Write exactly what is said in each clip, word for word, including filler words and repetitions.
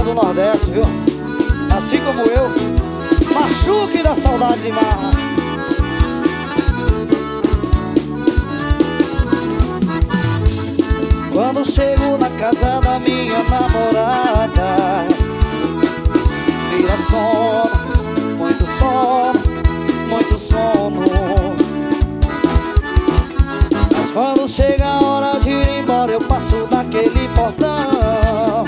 do Nordeste, viu? Assim como eu, machuque da saudade demais. Quando chego na casa da minha namorada, vira sono, muito sono, muito sono. Mas quando chega a hora de ir embora, eu passo daquele portão.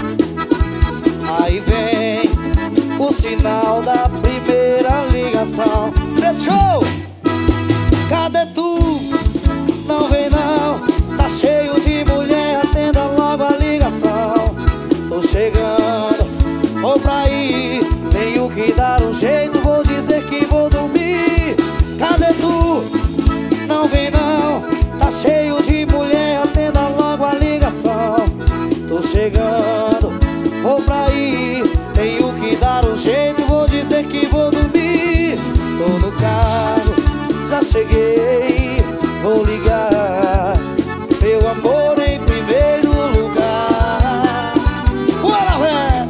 Aí vem o sinal da primeira ligação. Show! Cadê tu? Não vem não, tá cheio de mulher, atenda logo a ligação. Tô chegando, vou pra ir, tenho que dar um jeito, vou dizer que vou dormir. Cadê tu? Não vem não, tá cheio de mulher, atenda logo a ligação. Tô chegando, vou pra ir, tenho que dar um jeito, vou dizer que vou dormir. Tô no carro, já cheguei, vou ligar, meu amor em primeiro lugar. Bora, véi!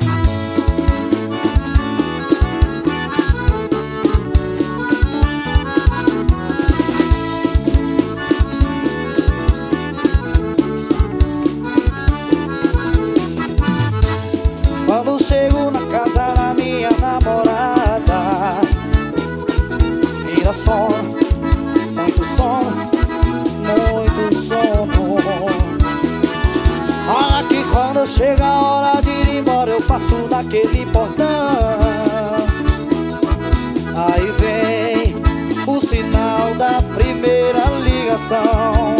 Quando chego na casa da minha namorada, vira sono, muito sono, muito sono. Olha que quando chega a hora de ir embora, eu passo daquele portão. Aí vem o sinal da primeira ligação.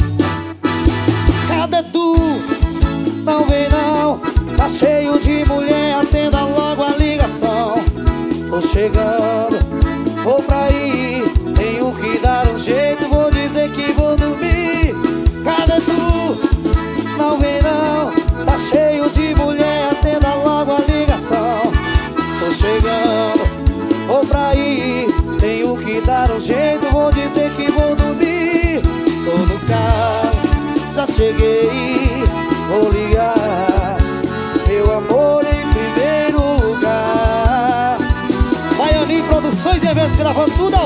Cadê tu? Não vem não, tá cheio de mulher, atenda logo a ligação. Tô chegando, vou pra ir, tenho que dar um jeito, vou dizer que vou dormir. Cadê tu? Não vem não, tá cheio de mulher, atenda logo a ligação. Tô chegando, vou pra ir, tenho que dar um jeito, vou dizer que vou dormir. Tô no carro, já cheguei, vou ligar, meu amor em primeiro lugar. Baianinho Produções e Eventos, gravando tudo